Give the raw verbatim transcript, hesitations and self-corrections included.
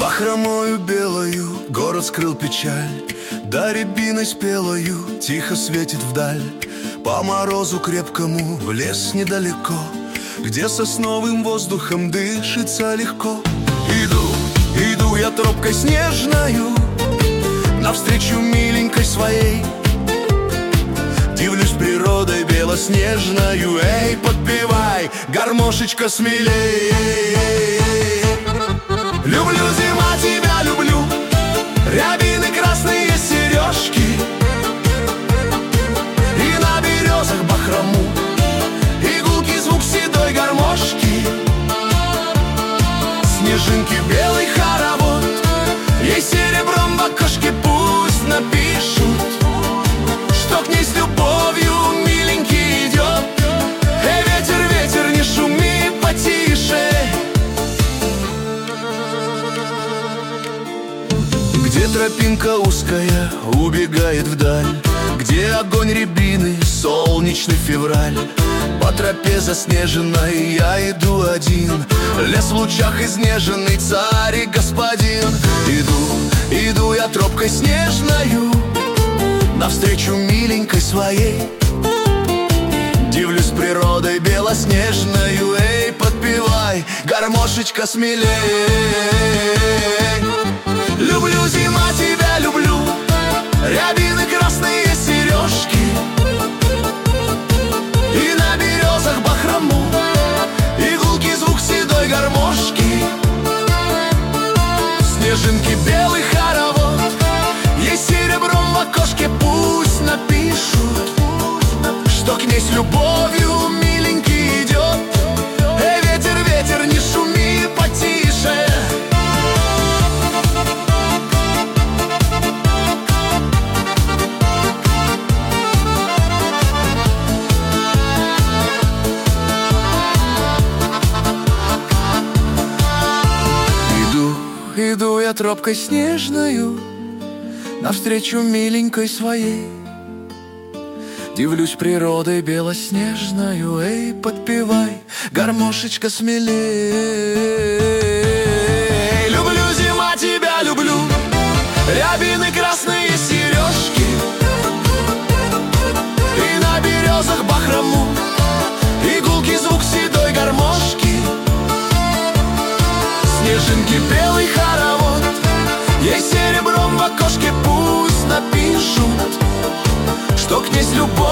Бахромою белою город скрыл печаль, да рябиной спелою тихо светит вдаль. По морозу крепкому в лес недалеко, где сосновым воздухом дышится легко. Иду, иду я тропкой снежною навстречу миленькой своей. Дивлюсь природой белоснежною. Эй, подпевай, гармошечка, смелей. Люблю, зима, тебя люблю, рябины, красные сережки, и на березах бахрому, и гулкий звук седой гармошки. Снежинки, белый хоровод, ей серебром в окошке пусть напишут, что к ней с любовью миленький идет. Эй, ветер, ветер, не шуми, потише. Где тропинка узкая убегает вдаль, где огонь рябины, солнечный февраль. По тропе заснеженной я иду один, лес в лучах изнеженный, царь и господин. Иду, иду я тропкой снежною навстречу миленькой своей. Дивлюсь природой белоснежною. Эй, подпевай, гармошечка, смелей. Люблю, зима, тебя люблю, рябины, красные сережки, и на березах бахрому, и гулкий звук седой гармошки. Снежинки, белый хоровод, ей серебром в окошке пусть напишут, что к ней с любовью миленький идет. Эй, ветер, ветер, не шуми, потише. Иду я тропкой снежною навстречу миленькой своей. Дивлюсь природой белоснежною. Эй, подпевай, гармошечка, смелей. Люблю, зима, тебя люблю, рябины, красные сережки, и на березах бахрому, и гулкий звук седой гармошки. Снежинки, белый хоровод, ей серебром в окошке пусть напишут, что к ней с любовью